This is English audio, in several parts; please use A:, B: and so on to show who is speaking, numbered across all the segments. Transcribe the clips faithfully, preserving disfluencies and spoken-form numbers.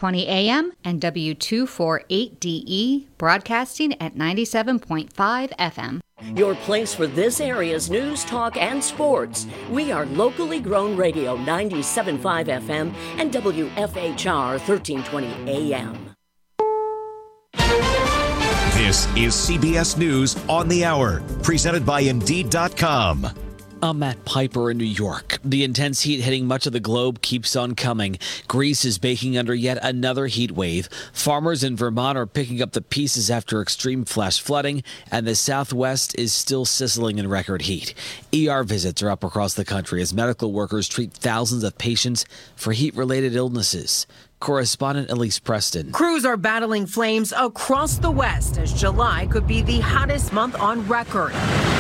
A: twenty A M and W two forty-eight D E, broadcasting at ninety-seven point five F M.
B: Your place for this area's news, talk, and sports. We are locally grown radio ninety-seven point five F M and W F H R thirteen twenty A M.
C: This is C B S News on the Hour, presented by Indeed dot com.
D: I'm Matt Piper in New York. The intense heat hitting much of the globe keeps on coming. Greece is baking under yet another heat wave. Farmers in Vermont are picking up the pieces after extreme flash flooding, and the Southwest is still sizzling in record heat. E R visits are up across the country as medical workers treat thousands of patients for heat-related illnesses. Correspondent Elise Preston.
E: Crews are battling flames across the West as July could be the hottest month on record.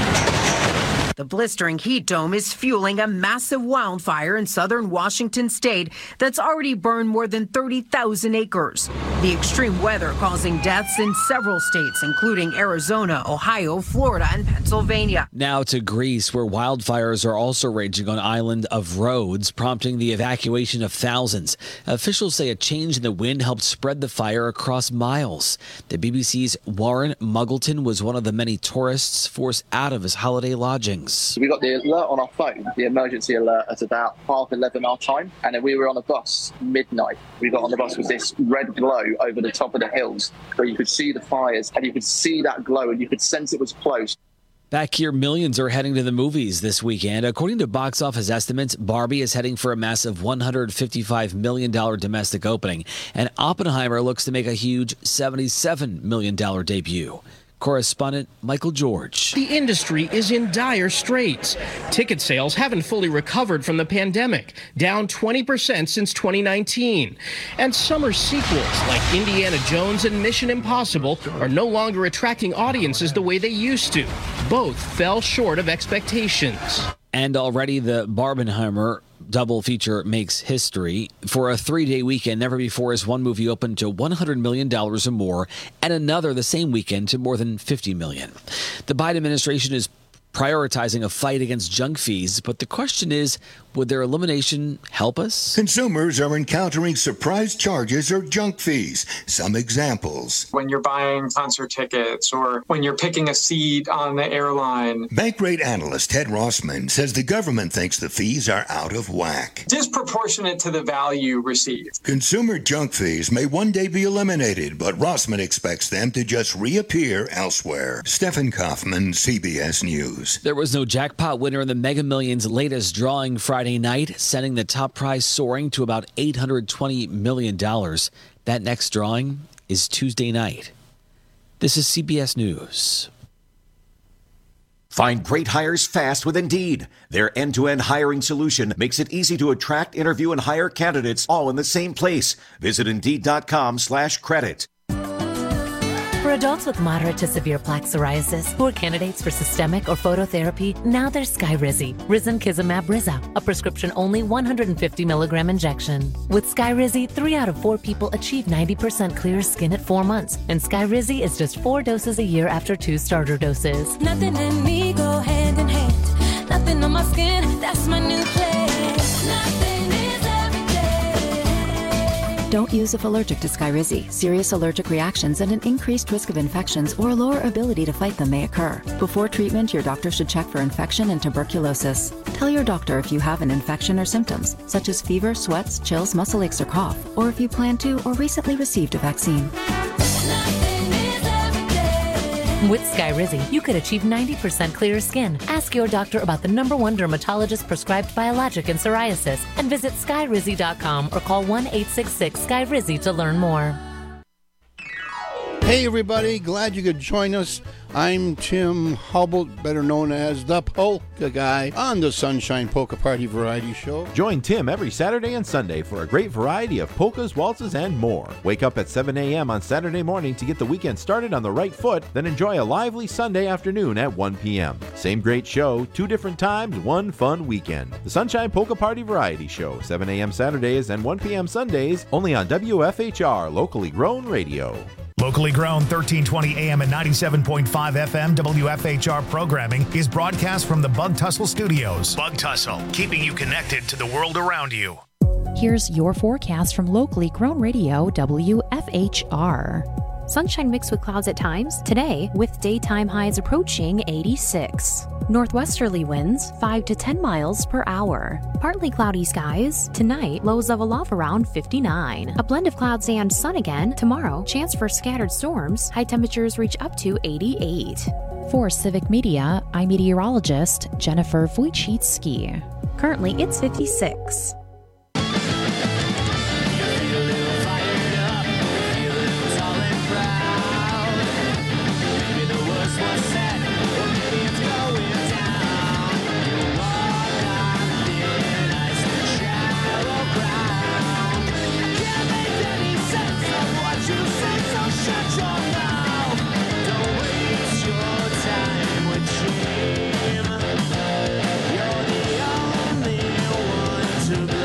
E: The blistering heat dome is fueling a massive wildfire in southern Washington state that's already burned more than thirty thousand acres. The extreme weather causing deaths in several states, including Arizona, Ohio, Florida, and Pennsylvania.
D: Now to Greece, where wildfires are also raging on island of Rhodes, prompting the evacuation of thousands. Officials say a change in the wind helped spread the fire across miles. The B B C's Warren Muggleton was one of the many tourists forced out of his holiday lodging.
F: We got the alert on our phone, the emergency alert, at about half eleven our time, and then we were on a bus midnight. We got on the bus with this red glow over the top of the hills where you could see the fires and you could see that glow and you could sense it was close.
D: Back here, millions are heading to the movies this weekend. According to box office estimates, Barbie is heading for a massive one hundred fifty-five million dollars domestic opening, and Oppenheimer looks to make a huge seventy-seven million dollars debut. Correspondent Michael George.
G: The industry is in dire straits. Ticket sales haven't fully recovered from the pandemic, down twenty percent since twenty nineteen. And summer sequels like Indiana Jones and Mission Impossible are no longer attracting audiences the way they used to. Both fell short of expectations.
D: And already the Barbenheimer double feature makes history. For a three-day weekend, never before has one movie opened to one hundred million dollars or more, and another the same weekend to more than fifty million dollars. The Biden administration is prioritizing a fight against junk fees, but the question is, would their elimination help us?
H: Consumers are encountering surprise charges or junk fees. Some examples.
I: When you're buying concert tickets or when you're picking a seat on the airline.
H: Bankrate analyst Ted Rossman says the government thinks the fees are out of whack.
I: Disproportionate to the value received.
H: Consumer junk fees may one day be eliminated, but Rossman expects them to just reappear elsewhere. Stephen Kaufman, C B S News.
D: There was no jackpot winner in the Mega Millions latest drawing Friday night, sending the top prize soaring to about eight hundred twenty million dollars. That next drawing is Tuesday night. This is C B S News.
C: Find great hires fast with Indeed. Their end-to-end hiring solution makes it easy to attract, interview, and hire candidates all in the same place. Visit Indeed.com slash credit.
J: For adults with moderate to severe plaque psoriasis who are candidates for systemic or phototherapy, now there's Skyrizi, Risankizumab Riza, a prescription-only one hundred fifty milligram injection. With Skyrizi, three out of four people achieve ninety percent clear skin at four months, and Skyrizi is just four doses a year after two starter doses.
K: Nothing in me go hand in hand. Nothing on my skin, that's my new place. Nothing is every day.
L: Don't use if allergic to Skyrizi. Serious allergic reactions and an increased risk of infections or a lower ability to fight them may occur. Before treatment, your doctor should check for infection and tuberculosis. Tell your doctor if you have an infection or symptoms, such as fever, sweats, chills, muscle aches, or cough, or if you plan to or recently received a vaccine.
J: With Skyrizi, you could achieve ninety percent clearer skin. Ask your doctor about the number one dermatologist prescribed biologic in psoriasis and visit Skyrizi dot com or call one eight six six Skyrizi to learn more.
M: Hey everybody, glad you could join us. I'm Tim Hubble, better known as the Polka Guy, on the Sunshine Polka Party Variety Show.
N: Join Tim every Saturday and Sunday for a great variety of polkas, waltzes, and more. Wake up at seven a.m. on Saturday morning to get the weekend started on the right foot, then enjoy a lively Sunday afternoon at one p.m. Same great show, two different times, one fun weekend. The Sunshine Polka Party Variety Show, seven a.m. Saturdays and one p.m. Sundays, only on W F H R, locally grown radio.
O: Locally grown thirteen twenty A M and ninety-seven point five F M W F H R programming is broadcast from the Bug Tussle Studios. Bug Tussle, keeping you connected to the world around you.
P: Here's your forecast from locally grown radio W F H R.
Q: Sunshine mixed with clouds at times today, with daytime highs approaching eighty-six. Northwesterly winds five to ten miles per hour. Partly cloudy skies tonight, lows level off around fifty-nine. A blend of clouds and sun again tomorrow. Chance for scattered storms. High temperatures reach up to eighty-eight.
P: For Civic Media, I'm meteorologist Jennifer Wojcicki.
Q: Currently, it's fifty-six.
K: To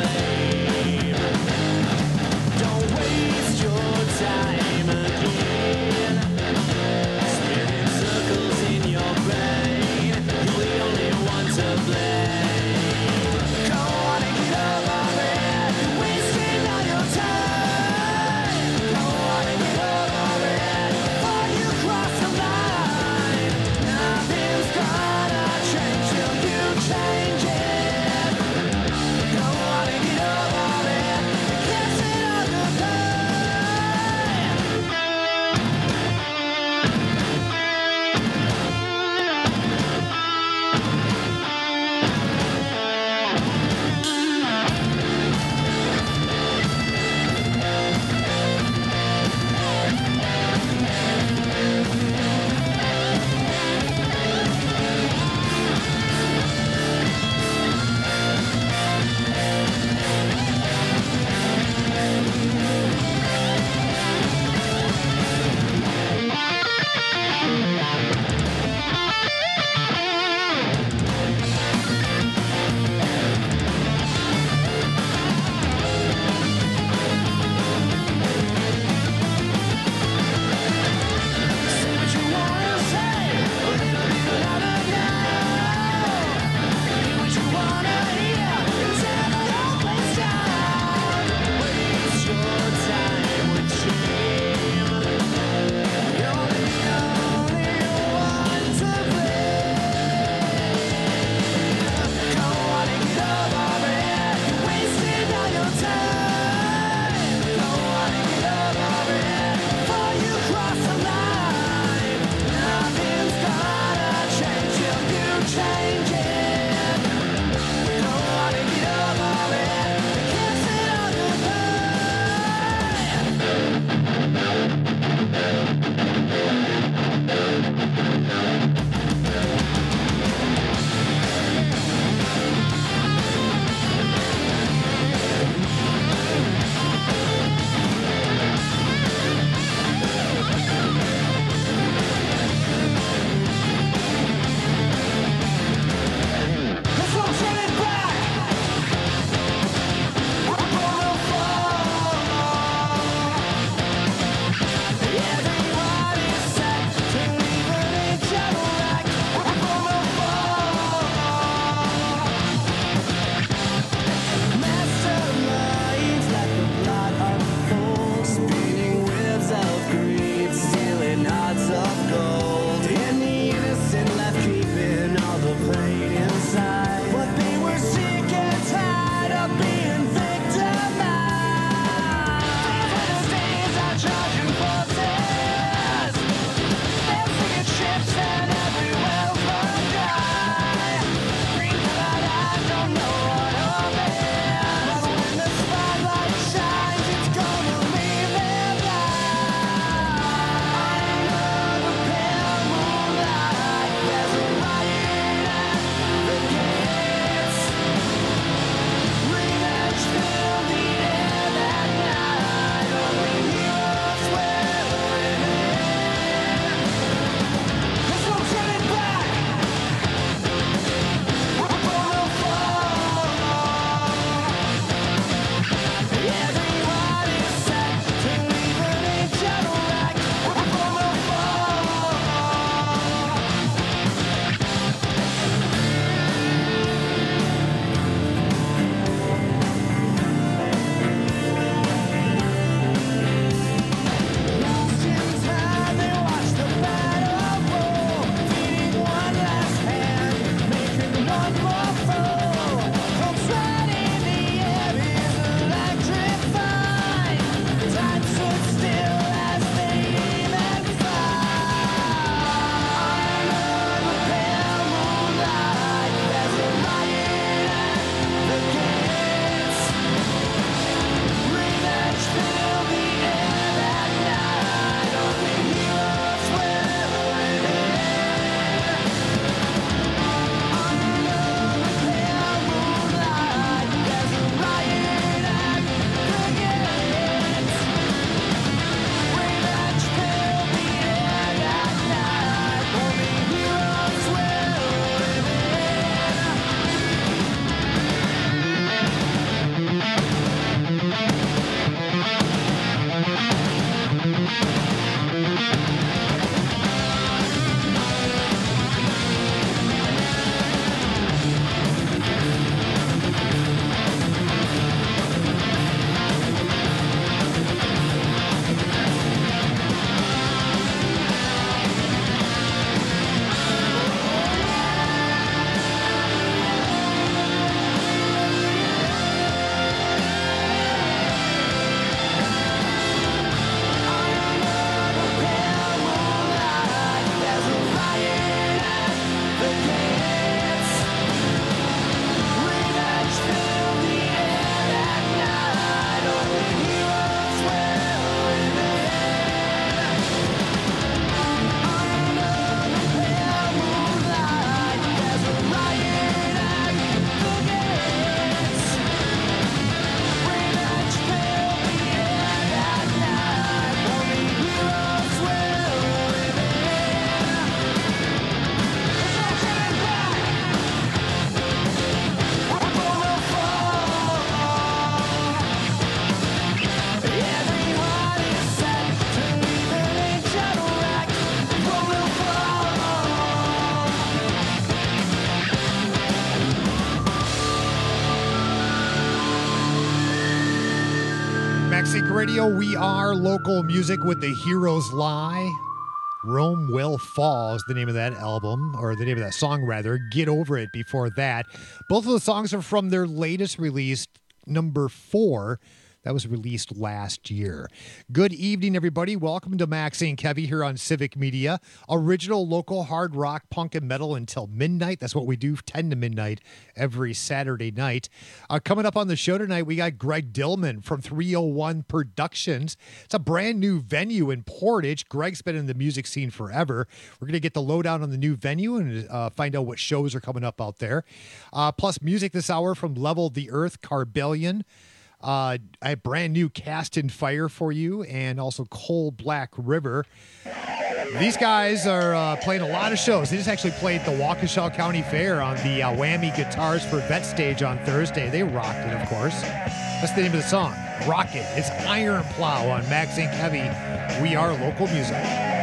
R: Radio. We are local music with The Heroes Lie. Rome Will Fall is the name of that album, or the name of that song, rather. Get Over It before that. Both of the songs are from their latest release, number four. That was released last year. Good evening, everybody. Welcome to Max and Kevy here on Civic Media. Original local hard rock, punk, and metal until midnight. That's what we do, ten to midnight every Saturday night. Uh, coming up on the show tonight, we got Greg Dillman from three oh one Productions. It's a brand new venue in Portage. Greg's been in the music scene forever. We're going to get the lowdown on the new venue and uh, find out what shows are coming up out there. Uh, plus music this hour from Level the Earth, Carbellion. Uh, I have brand new Cast in Fire for you, and also Coal Black River. These guys are uh, playing a lot of shows. They just actually played the Waukesha County Fair on the uh, Whammy Guitars for Vet stage on Thursday. They rocked it, of course. That's the name of the song, Rock It. It's Iron Plow on Max and Kevy. We are local music.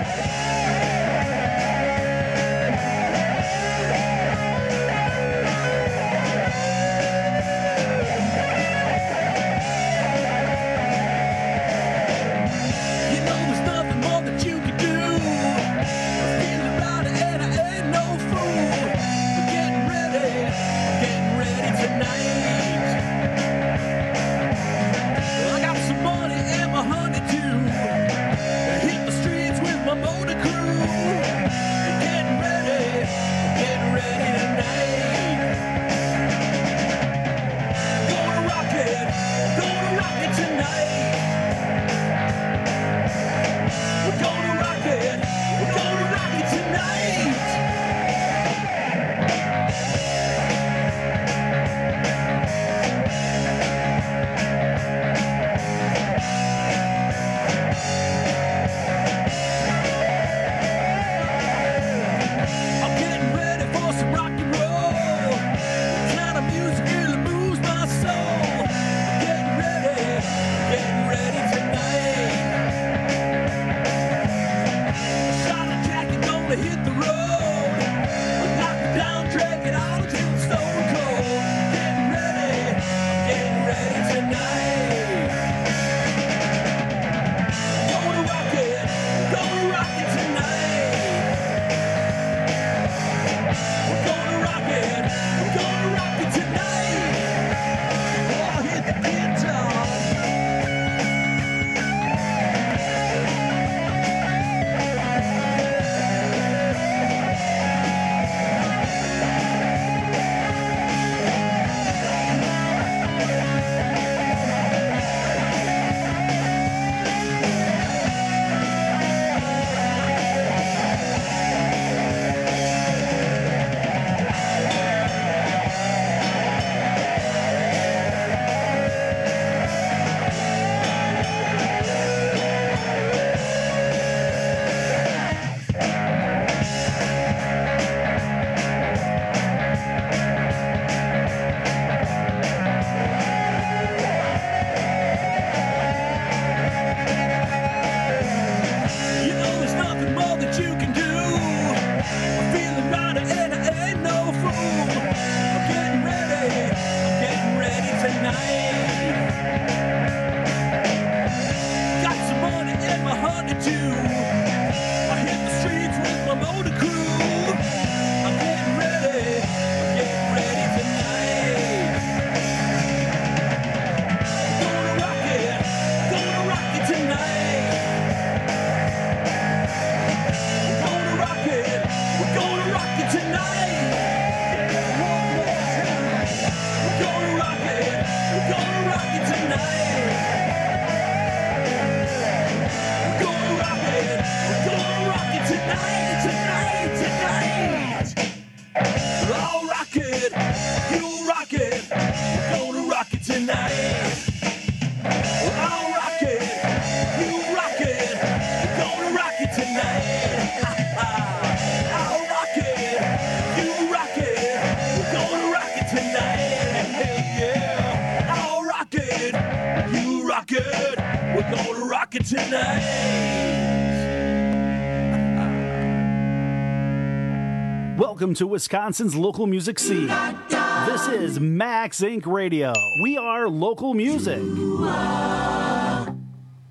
S: Welcome to Wisconsin's local music scene. This is Max Inc Radio. We are local music.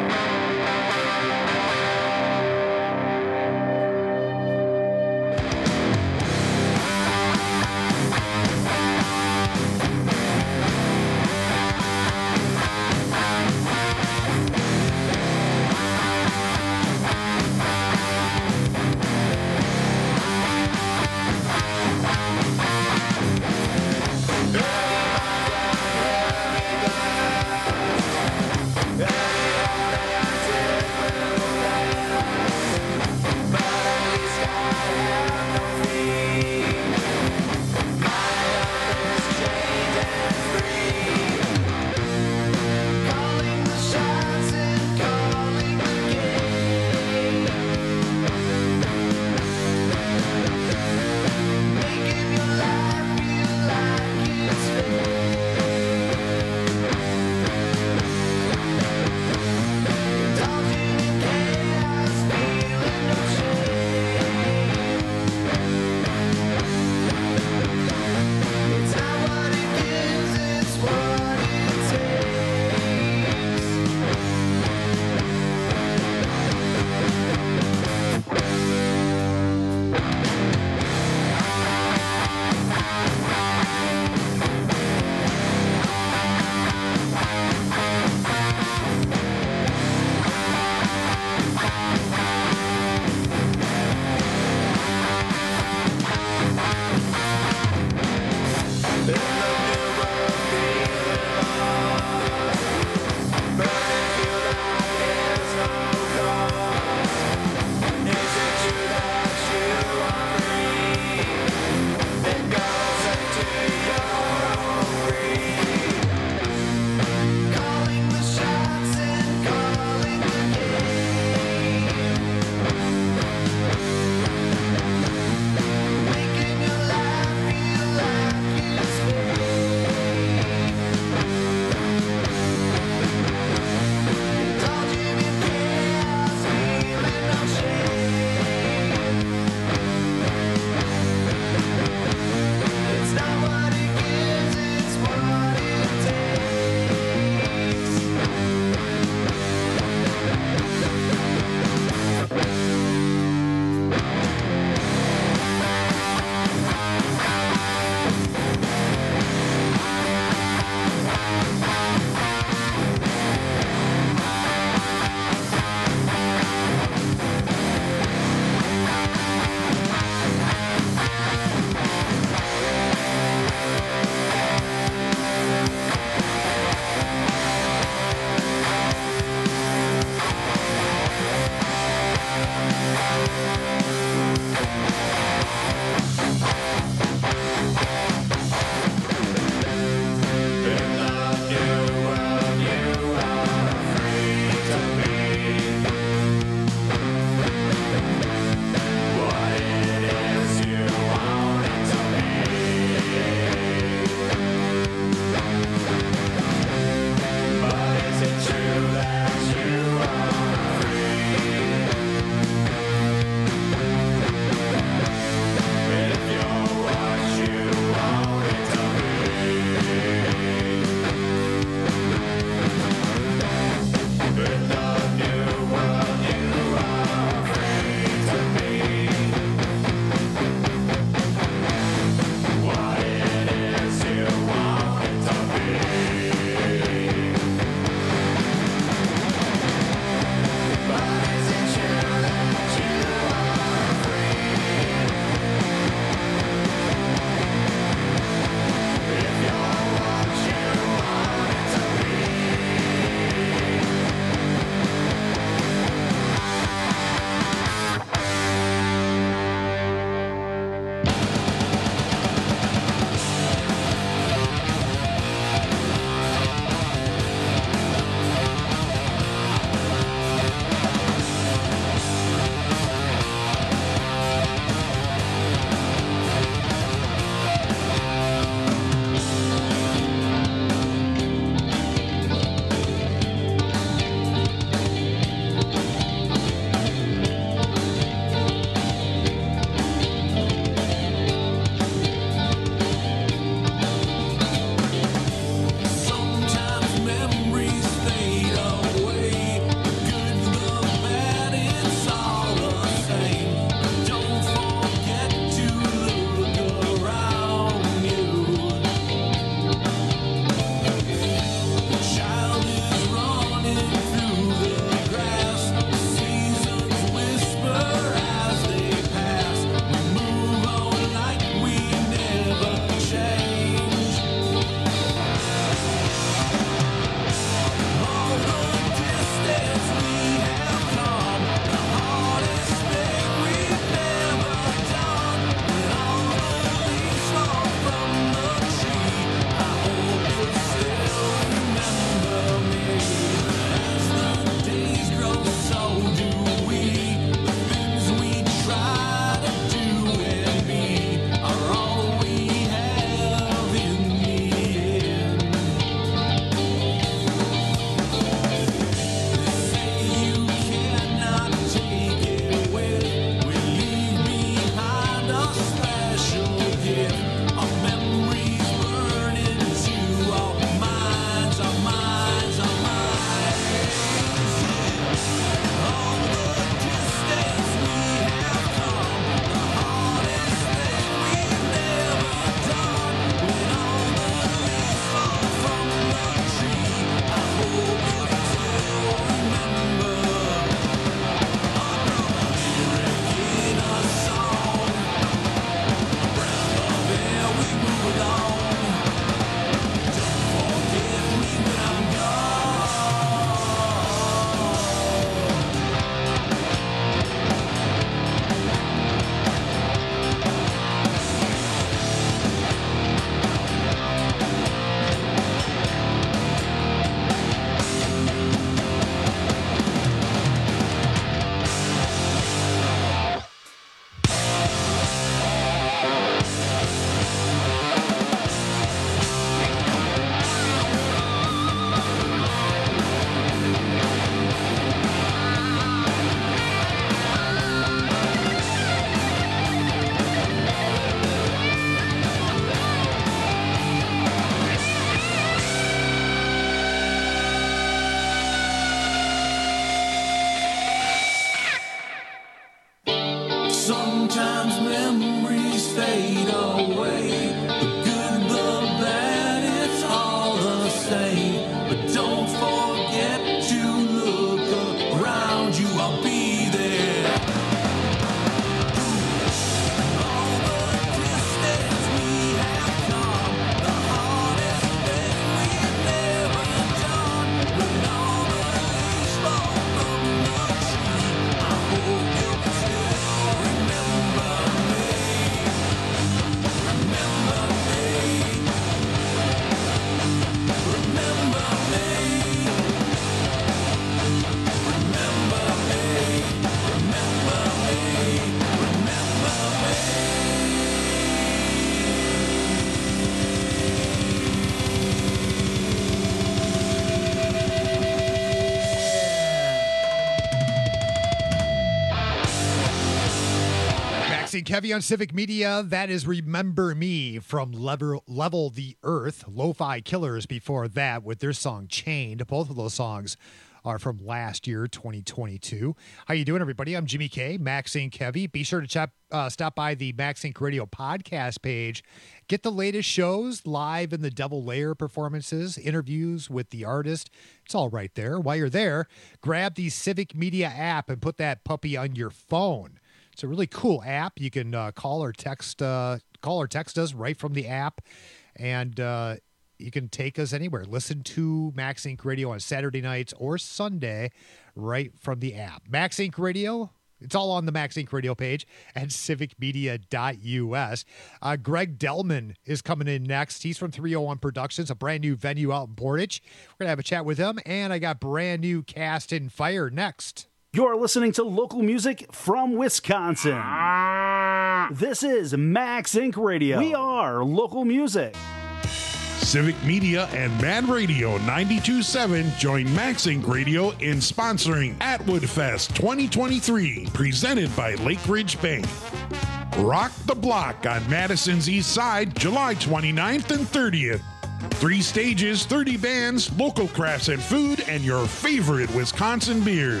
R: and Kevy on Civic Media. That is Remember Me from Level, Level the Earth. Lo-Fi Killers before that with their song Chained. Both of those songs are from last year, twenty twenty-two. How you doing, everybody? I'm Jimmy K, Max Inc Kevy. Be sure to chat, uh, stop by the Max Inc Radio podcast page. Get the latest shows, live in the Devil Lair performances, interviews with the artist. It's all right there. While you're there, grab the Civic Media app and put that puppy on your phone. It's a really cool app. You can uh, call or text, uh, call or text us right from the app, and uh, you can take us anywhere. Listen to Max Inc Radio on Saturday nights or Sunday right from the app. Max Inc Radio, it's all on the Max Inc Radio page at civic media dot U S. Uh, Greg Delman is coming in next. He's from three oh one Productions, a brand new venue out in Portage. We're going to have a chat with him, and I got brand new Cast and Fire next.
S: You're listening to local music from Wisconsin. This is Max Inc Radio. We are local music.
T: Civic Media and Mad Radio ninety-two point seven join Max Inc Radio in sponsoring Atwood Fest twenty twenty-three, presented by Lake Ridge Bank. Rock the Block on Madison's East Side, July twenty-ninth and thirtieth. Three stages, thirty bands, local crafts and food, and your favorite Wisconsin beers.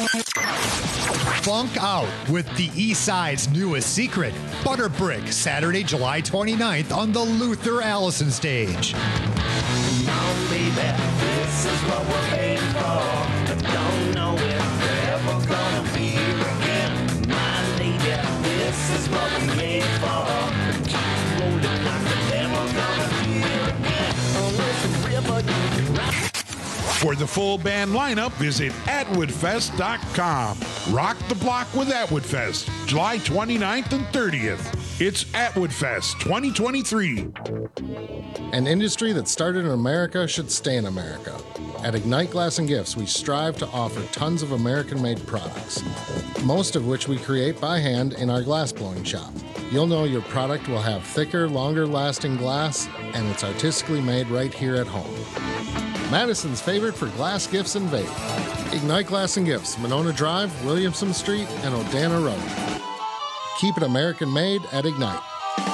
R: Funk out with the East Side's newest secret, Butterbrick, Saturday, July twenty-ninth on the Luther Allison stage.
K: Oh, baby, this is what we're paying for. Don't know if they're ever gonna be here again. My lady, this is what we made for. Keep rolling like they're never gonna be here again. Oh, it's a river you can ride.
T: For the full band lineup, visit atwood fest dot com. Rock the Block with Atwood Fest, July twenty-ninth and thirtieth. It's Atwood Fest twenty twenty-three.
U: An industry that started in America should stay in America. At Ignite Glass and Gifts, we strive to offer tons of American-made products, most of which we create by hand in our glass blowing shop. You'll know your product will have thicker, longer-lasting glass, and it's artistically made right here at home. Madison's favorite for glass gifts and vape. Ignite Glass and Gifts, Monona Drive, Williamson Street, and Odana Road. Keep it American made at Ignite.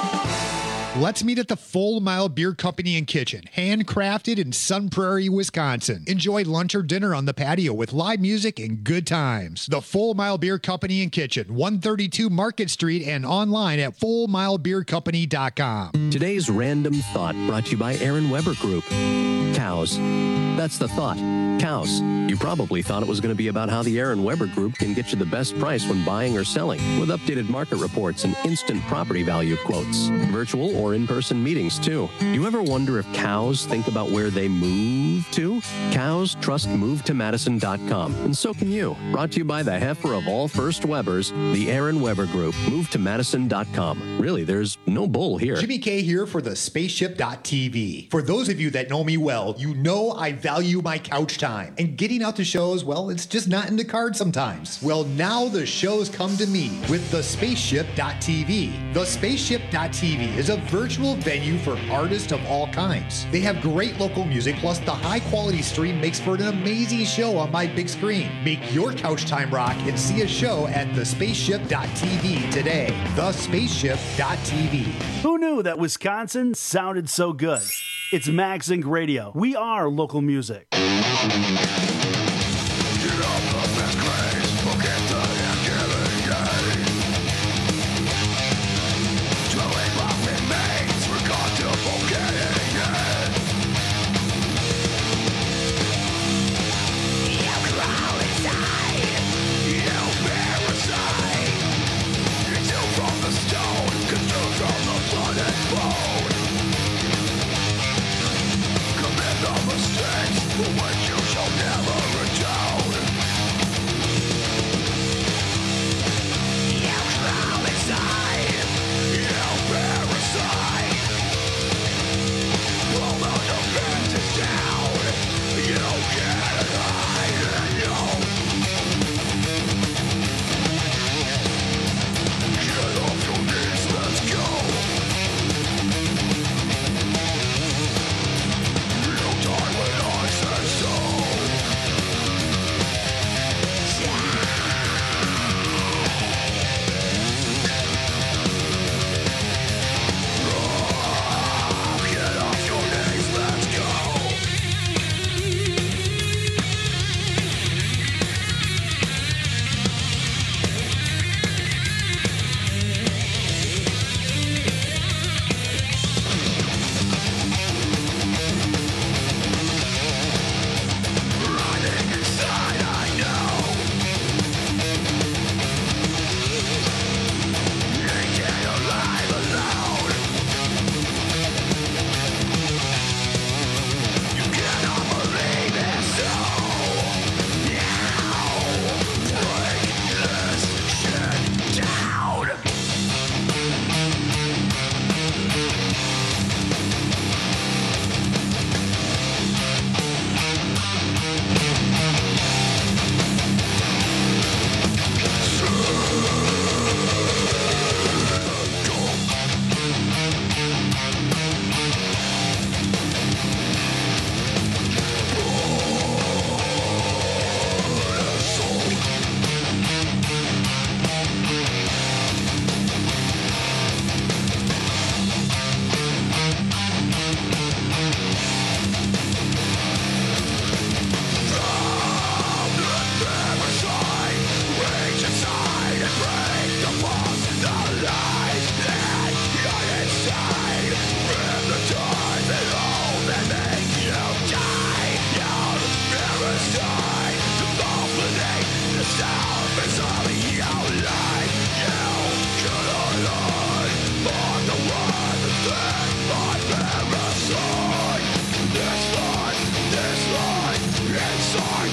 R: Let's meet at the Full Mile Beer Company and Kitchen, handcrafted in Sun Prairie, Wisconsin. Enjoy lunch or dinner on the patio with live music and good times. The Full Mile Beer Company and Kitchen, one thirty-two Market Street, and online at full mile beer company dot com.
V: Today's random thought brought to you by Aaron Weber Group. Cows. That's the thought. Cows. You probably thought it was going to be about how the Aaron Weber Group can get you the best price when buying or selling, with updated market reports and instant property value quotes. Virtual or in-person meetings, too. You ever wonder if cows think about where they move to? Cows trust move to madison dot com, and so can you. Brought to you by the heifer of all First Webers, the Aaron Weber Group. move to madison dot com. Really, there's no bull here.
R: Jimmy K here for the spaceship dot t v. For those of you that know me well, you know I value my couch time. And getting out to shows, well, it's just not in the cards sometimes. Well, now the shows come to me with the spaceship dot t v. The spaceship dot t v is a virtual venue for artists of all kinds. They have great local music, plus the high-quality stream makes for an amazing show on my big screen. Make your couch time rock and see a show at the spaceship dot t v today. the spaceship dot t v.
S: Who knew that Wisconsin sounded so good? It's Max Inc Radio. We are local music.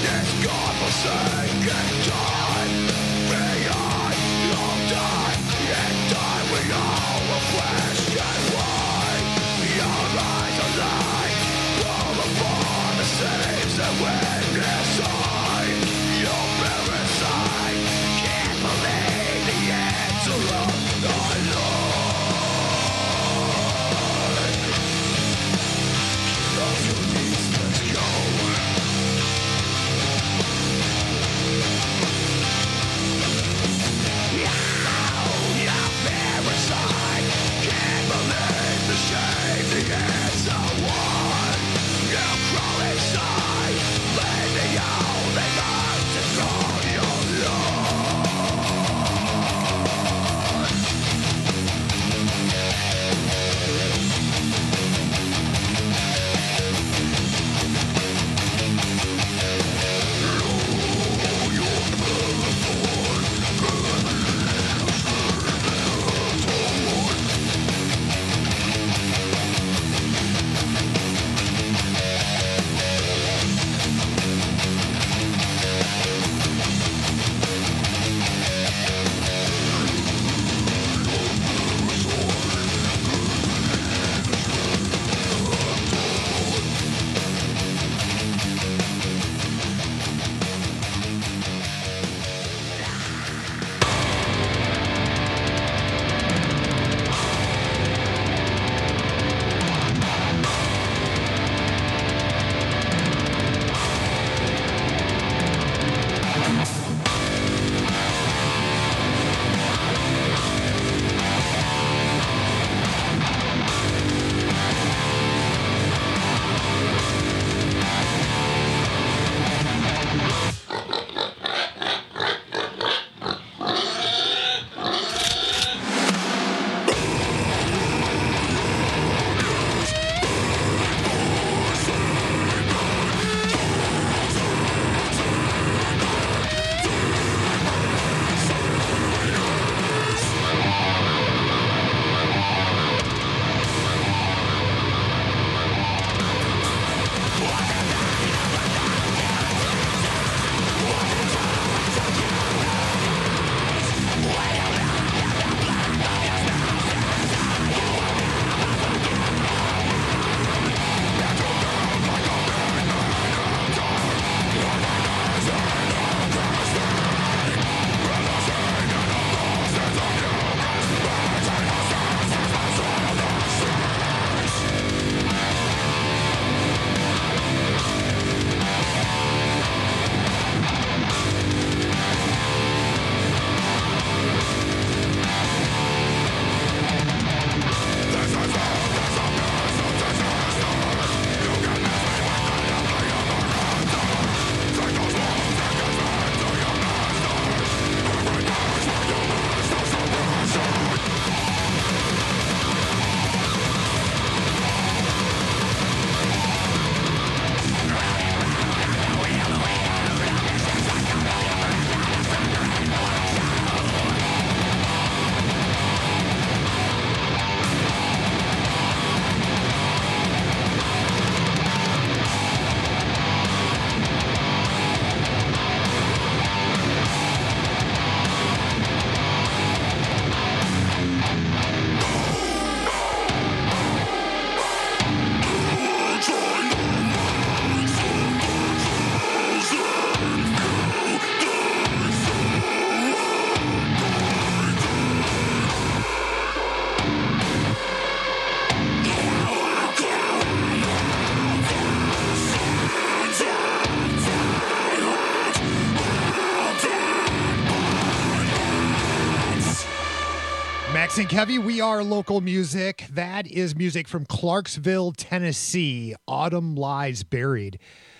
R: Maxing Heavy, we are local music. That is music from Clarksville, Tennessee. Autumn Lies Buried.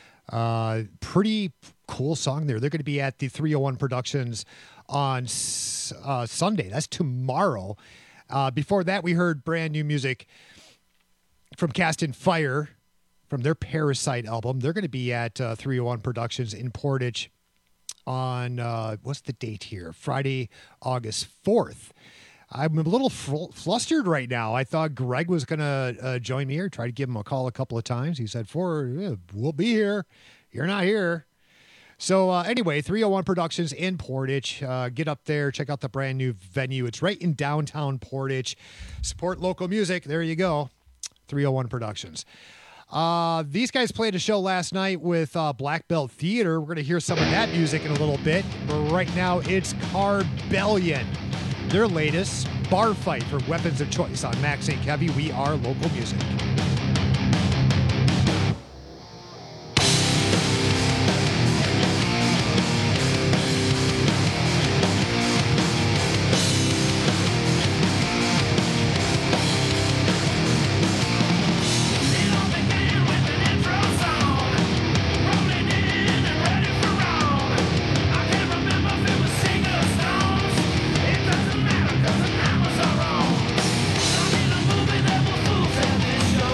R: Uh, pretty cool song there. They're going to be at the three oh one Productions on uh, Sunday. That's tomorrow. Uh, before that, we heard brand new music from Cast in Fire from their Parasite album. They're going to be at uh, three oh one Productions in Portage on, uh, what's the date here? Friday, August fourth. I'm a little fl- flustered right now. I thought Greg was going to uh, join me here. Tried to give him a call a couple of times. He said, "For yeah, we'll be here. You're not here." So uh, anyway, three oh one Productions in Portage. Uh, get up there, check out the brand new venue. It's right in downtown Portage. Support local music. There you go. three oh one Productions. Uh, these guys played a show last night with uh, Black Belt Theater. We're going to hear some of that music in a little bit. But right now, it's Carbellion. Their latest, Bar Fight for Weapons of Choice on Max Inc Heavy. We are local music.
K: Show.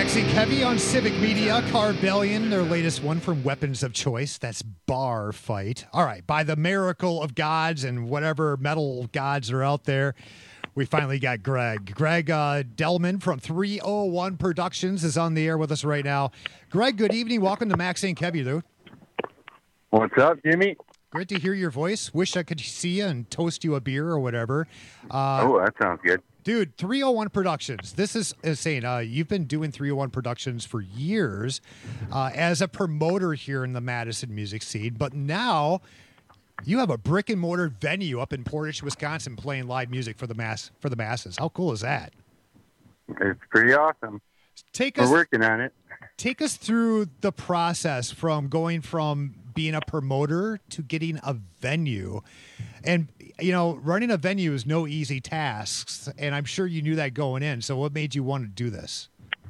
R: Maxing Heavy on Civic Media. Carbellion, their latest one from Weapons of Choice. That's Bar Fight. All right, by the miracle of gods and whatever metal gods are out there, we finally got Greg. Greg uh, Delman from three oh one Productions is on the air with us right now. Greg, good evening. Welcome to Maxing Heavy, dude.
A: What's up, Jimmy?
R: Great to hear your voice. Wish I could see you and toast you a beer or whatever. Uh,
A: oh, that sounds good.
R: Dude, three oh one Productions. This is insane. Uh, you've been doing three oh one Productions for years uh, as a promoter here in the Madison music scene, but now you have a brick and mortar venue up in Portage, Wisconsin, playing live music for the mass for the masses. How cool is that?
A: It's pretty awesome.
R: Take
A: We're
R: us,
A: working on it.
R: Take us through the process from going from being a promoter to getting a venue. And, you know, running a venue is no easy task, and I'm sure you knew that going in. So what made you want to do this?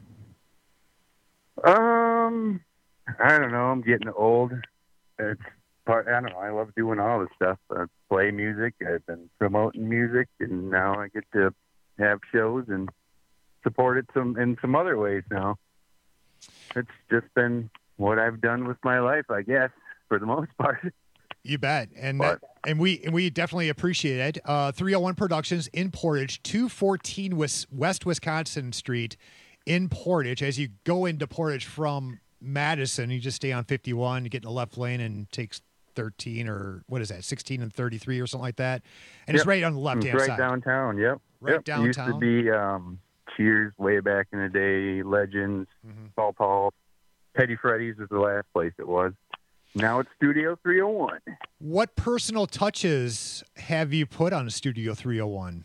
A: Um, I don't know. I'm getting old. It's part, I don't know. I love doing all this stuff. I play music. I've been promoting music, and now I get to have shows and support it some in some other ways now. It's just been what I've done with my life, I guess, for the most part.
R: You bet, and that, and we and we definitely appreciate it. Uh, three oh one Productions in Portage, two fourteen West, West Wisconsin Street in Portage. As you go into Portage from Madison, you just stay on fifty-one, you get in the left lane, and takes thirteen or what is that, sixteen and thirty-three or something like that. And
A: Yep.
R: it's right on the left hand
A: It's right
R: side.
A: downtown. Yep.
R: Right
A: yep.
R: downtown.
A: It used to be um, Cheers way back in the day. Legends,
R: Mm-hmm.
A: Paul Paul, Petty Freddy's was the last place it was. Now it's Studio three oh one.
R: What personal touches have you put on Studio three oh one?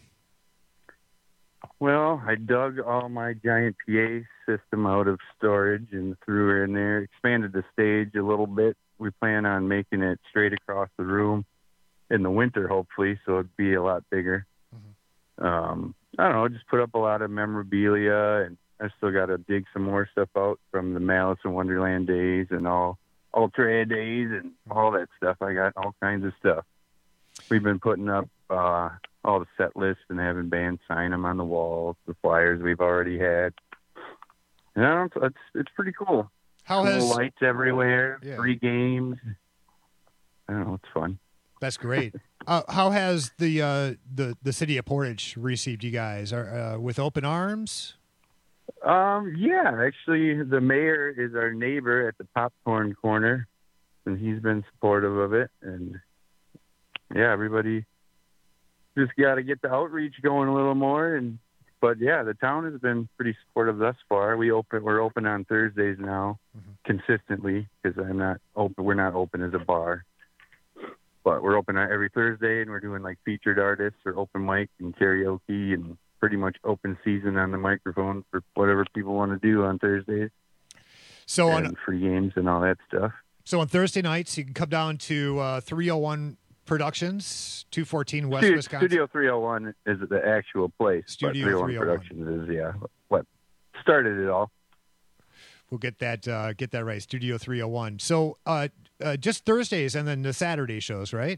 A: Well, I dug all my giant P A system out of storage and threw her in there, expanded the stage a little bit. We plan on making it straight across the room in the winter, hopefully, so it'd be a lot bigger.
R: Mm-hmm.
A: Um, I don't know, just put up a lot of memorabilia, and I still got to dig some more stuff out from the Malice in Wonderland days and all Ultra Ed days and all that stuff. I got all kinds of stuff. We've been putting up uh, all the set lists and having bands sign them on the walls, the flyers we've already had. And I don't, it's it's pretty cool.
R: How
A: cool
R: has
A: lights everywhere,
R: Yeah.
A: free games. I don't know, it's fun.
R: That's great. uh, how has the uh, the the city of Portage received you guys? Are uh, with open arms?
A: Um, yeah, actually, the mayor is our neighbor at the Popcorn Corner, and he's been supportive of it. And yeah, everybody just got to get the outreach going a little more. And but yeah, the town has been pretty supportive thus far. We open, we're open on Thursdays now,
R: Mm-hmm.
A: consistently, because I'm not open. We're not open as a bar, but we're open on every Thursday, and we're doing like featured artists or open mic and karaoke and pretty much open season on the microphone for whatever people want to do on Thursdays.
R: So
A: and
R: on
A: free games and all that stuff.
R: so on Thursday nights, you can come down to uh, three oh one Productions, two fourteen West
A: Studio,
R: Wisconsin.
A: Studio three oh one is the actual place.
R: Studio
A: but three oh one
R: three oh one.
A: Productions is, yeah, what started it all.
R: We'll get that uh, get that right. Studio three oh one. So uh, uh, just Thursdays and then the Saturday shows, right?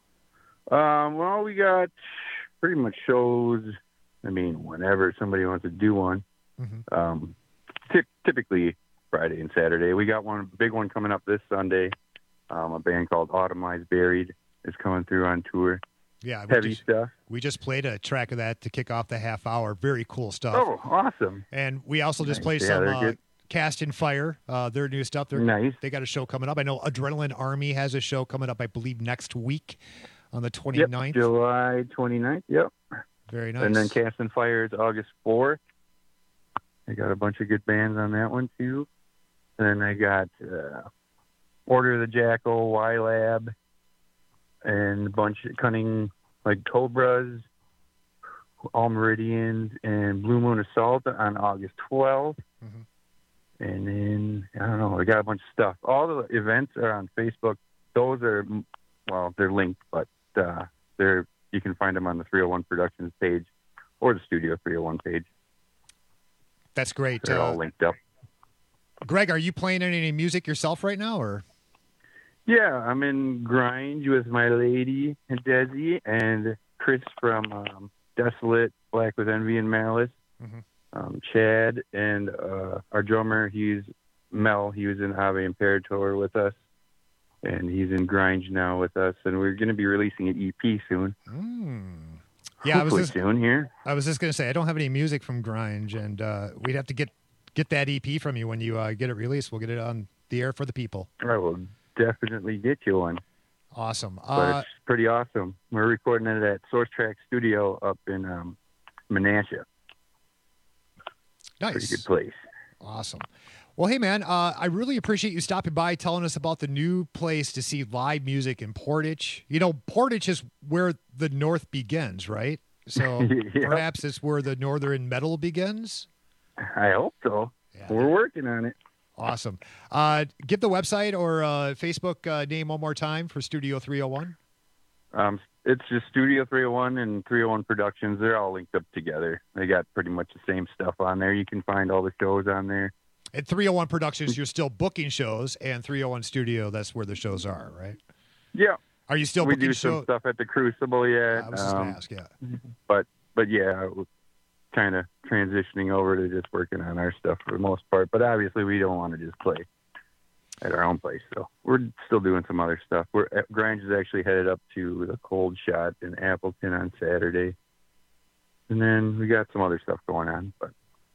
A: Um, well, we got pretty much shows. I mean, whenever somebody wants to do one.
R: Mm-hmm.
A: Um, ty- typically Friday and Saturday. We got one big one coming up this Sunday. Um, a band called Automized Buried is coming through on tour.
R: Yeah, we
A: heavy
R: just,
A: stuff.
R: We just played a track of that to kick off the half hour. Very cool stuff.
A: Oh, awesome!
R: And we also just
A: Nice.
R: played
A: Yeah,
R: some
A: they're
R: uh,
A: good.
R: Cast in Fire. Uh, their new stuff. They're,
A: Nice.
R: They got a show coming up. I know Adrenaline Army has a show coming up, I believe, next week on the twenty-ninth.
A: Yep, July twenty-ninth. Yep.
R: Very nice.
A: And then Cast and Fire is August fourth. I got a bunch of good bands on that one, too. And then I got uh, Order of the Jackal, Y-Lab, and a bunch of Cunning, like Cobras, All Meridians, and Blue Moon Assault on August twelfth.
R: Mm-hmm.
A: And then, I don't know, I got a bunch of stuff. All the events are on Facebook. Those are, well, they're linked, but uh, they're you can find them on the three oh one Productions page or the Studio three oh one page.
R: That's great.
A: They're
R: Uh,
A: all linked up.
R: Greg, are you playing any music yourself right now, or?
A: Yeah, I'm in Gringe with my lady, Desi, and Chris from um, Desolate, Black with Envy and Malice.
R: Mhm.
A: um, Chad, and uh, our drummer, he's Mel. He was in Ave Imperator with us, and he's in Gringe now with us. And we're going to be releasing an E P soon.
R: Mm. Yeah, I was
A: Hopefully
R: just
A: soon here.
R: I was just going to say I don't have any music from Gringe, and uh, we'd have to get get that E P from you when you uh, get it released. We'll get it on the air for the people.
A: I will definitely get you one.
R: Awesome.
A: But
R: Uh,
A: it's pretty awesome. We're recording it at Source Track Studio up in um, Menasha.
R: nice.
A: Pretty good place.
R: Awesome. Well, hey, man, uh, I really appreciate you stopping by, telling us about the new place to see live music in Portage. You know, Portage is where the North begins, right? So
A: Yep.
R: perhaps it's where the Northern metal begins?
A: I hope so. We're working on it.
R: Awesome. Uh, give the website or uh, Facebook uh, name one more time for Studio three oh one.
A: Um, it's just Studio three oh one and three oh one Productions. They're all linked up together. They got pretty much the same stuff on there. You can find all the shows on there.
R: At three oh one Productions, you're still booking shows, and three oh one Studio, that's where the shows are, right?
A: Yeah.
R: Are you still
A: we
R: booking
A: do some
R: shows?
A: stuff at the Crucible yet.
R: I was just gonna
A: um,
R: ask, yeah.
A: But but yeah, we're kind of transitioning over to just working on our stuff for the most part. But obviously, we don't want to just play at our own place, so we're still doing some other stuff. We're Gringe is actually headed up to the Cold Shot in Appleton on Saturday, and then we got some other stuff going on. But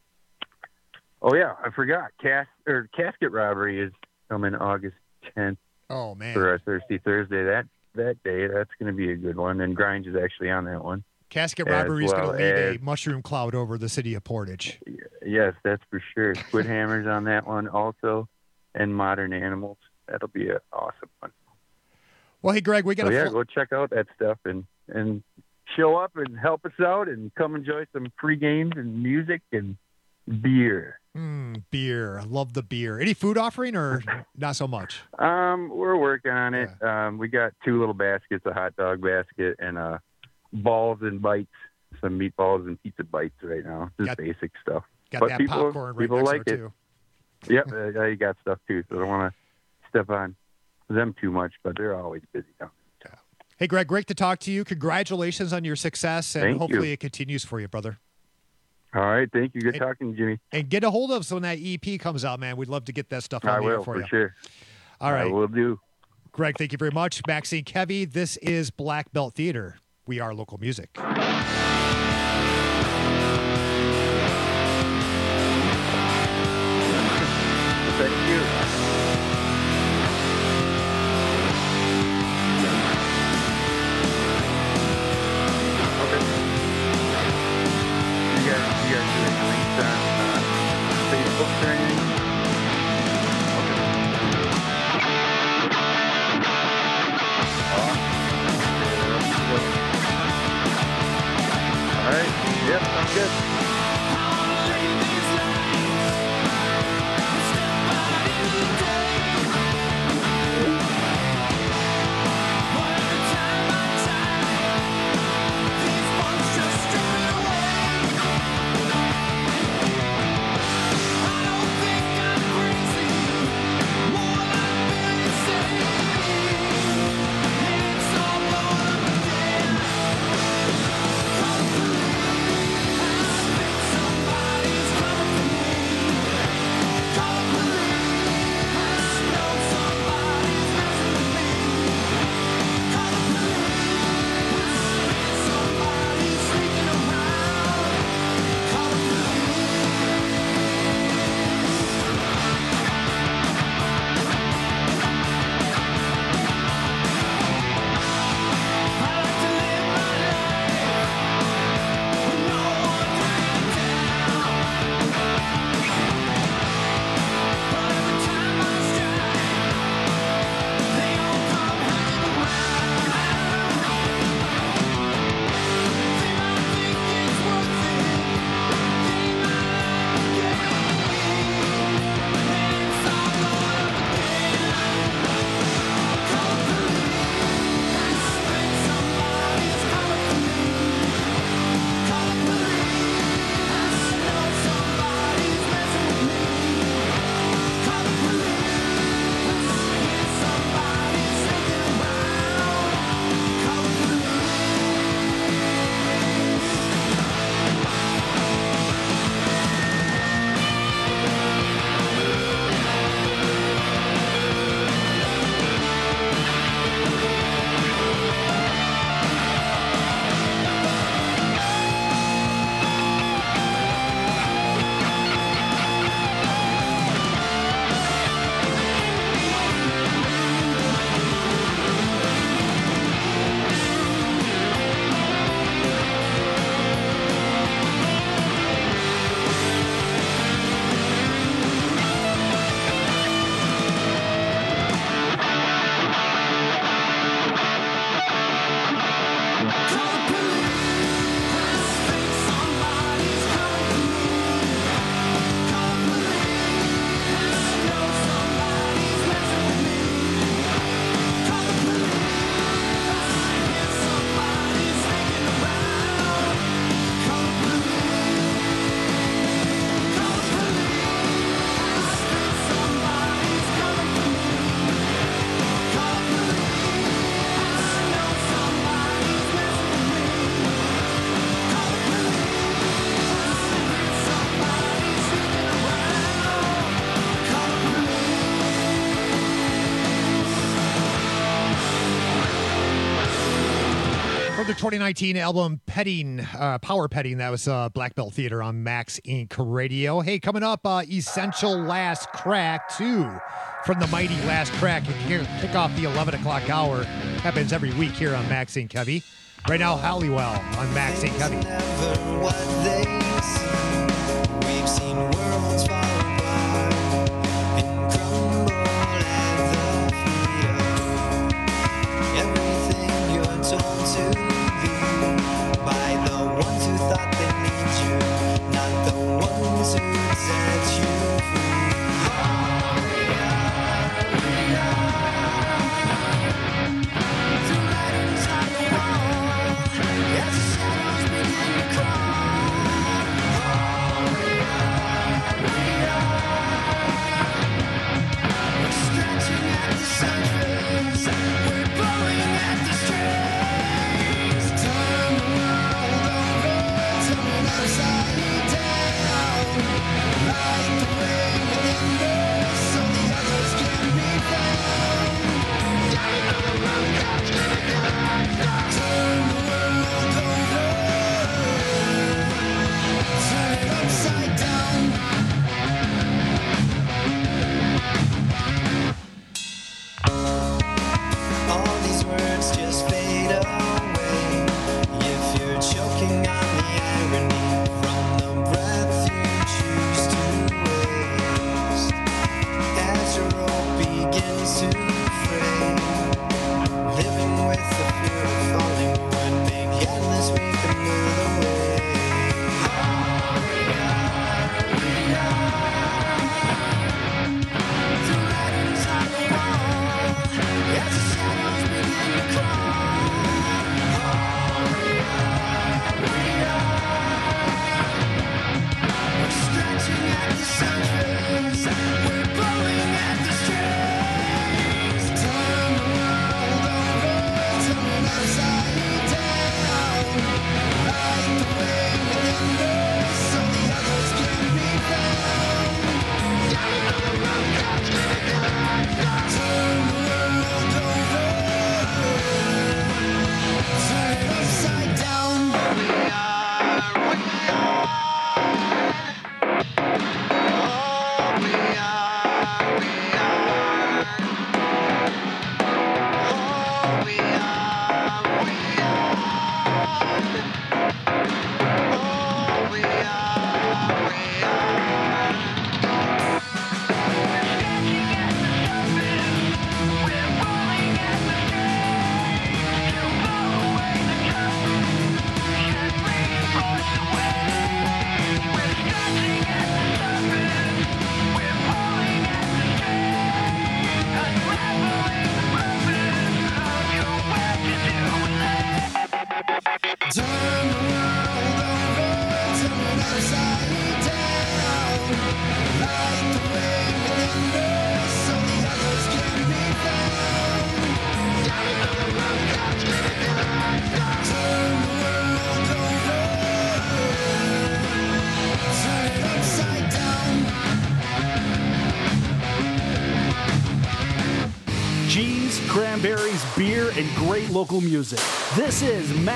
A: oh yeah, I forgot. Cas- or Casket Robbery is coming August tenth.
R: Oh man,
A: for our Thirsty Thursday. That that day, that's going to be a good one. And Gringe is actually on that one.
R: Casket
A: As
R: Robbery is
A: well
R: going to leave
A: as-
R: a mushroom cloud over the city of Portage.
A: Yes, that's for sure. Squid Hammer's on that one also, and Modern Animals. That'll be an awesome one.
R: Well, hey, Greg, we got
A: So
R: to
A: yeah, go check out that stuff and and show up and help us out and come enjoy some free games and music and beer.
R: Mm, beer. I love the beer. Any food offering or not so much?
A: Um, we're working on it. Um, we got two little baskets, a hot dog basket and uh, balls and bites, some meatballs and pizza bites right now. Just
R: Got-
A: basic stuff.
R: Got
A: but
R: that
A: people,
R: popcorn right
A: people
R: next
A: like
R: to
A: it.
R: her, too.
A: Yep, uh, you got stuff too, so I don't want to step on them too much, but they're always busy now.
R: Hey, Greg, great to talk to you. Congratulations on your success, and
A: Thank
R: hopefully
A: you.
R: it continues for you, brother.
A: All right, thank you. Good talking to Jimmy.
R: And get a hold of us when that E P comes out, man. We'd love to get that stuff on
A: I
R: the air
A: will,
R: for
A: for
R: you.
A: sure.
R: All right.
A: I will do.
R: Greg, thank you very much. Maxine Kevy, this is Black Belt Theater. We are local music.
A: Thank you. Okay. You guys, you guys doing links on uh, Facebook or anything? All right. Yep, sounds good.
K: Come through.
R: twenty nineteen album Petting, uh, Power Petting. That was uh, Black Belt Theater on Max Incorporated. Radio. Hey, coming up, uh, Essential Last Crack two from the mighty Last Crack. And here, kick off the eleven o'clock hour. Happens every week here on Max Incorporated. Right now, Halliwell on Max Incorporated.
K: We've seen worlds fall apart and crumble at the feet of everything you're told to be by the ones who thought they need you, not the ones who set you free. Oh, we are, we are the writings on the wall as the shadows begin to crawl. Oh, we are, we are. We're stretching at the surface, we're pulling at the strings. Turn the world over, turn it upside down. Light the way within us so the others can be found. Down the road, catch me down. Turn the world over, turn it upside down. All these words just fade away if you're choking on the irony from the breath you choose to waste. As your rope begins to fray, living with the fear of falling would make endless we can move away. Oh, we are, we are the writings on the wall as the shadows begin to crawl. Oh, we are, we are. We're stretching at the surface, we're pulling at the strings. Turn the world over, turn it upside down. Light the way within us so the others can be found. Down the road, catch me down. Turn the world over, turn it upside down. We are, we are. Oh, we are, we are. Oh, we are, we are. Oh, we are, we are. Turn the world over, turn it upside down. Light the way within us so the others can be found. Down the road, catch me down. Turn the world over, turn it upside down.
S: Cheese, cranberries, beer, and great local music. This is Max.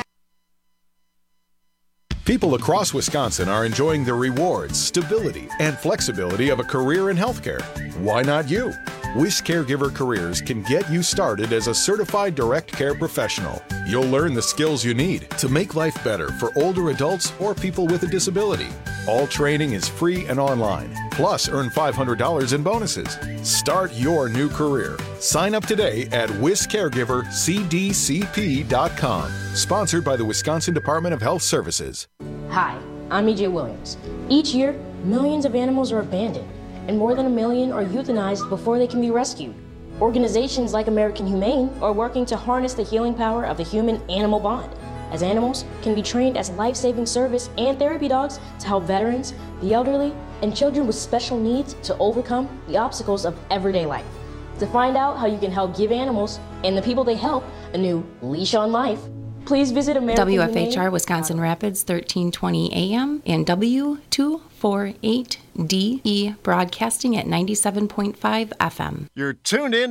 B: People across Wisconsin are enjoying the rewards, stability, and flexibility of a career in healthcare. Why not you? Wish Caregiver Careers can get you started as a certified direct care professional. You'll learn the skills you need to make life better for older adults or people with a disability. All training is free and online. Plus, earn five hundred dollars in bonuses. Start your new career. Sign up today at wis caregiver c d c p dot com. Sponsored by the Wisconsin Department of Health Services.
E: Hi, I'm E J Williams. Each year, millions of animals are abandoned, and more than a million are euthanized before they can be rescued. Organizations like American Humane are working to harness the healing power of the human-animal bond, as animals can be trained as life-saving service and therapy dogs to help veterans, the elderly, and children with special needs to overcome the obstacles of everyday life. To find out how you can help give animals and the people they help a new leash on life, please visit American
W: W F H R
E: Humane.
W: Wisconsin Rapids, thirteen twenty A M and W two forty-eight D E broadcasting at ninety-seven point five F M.
X: You're tuned in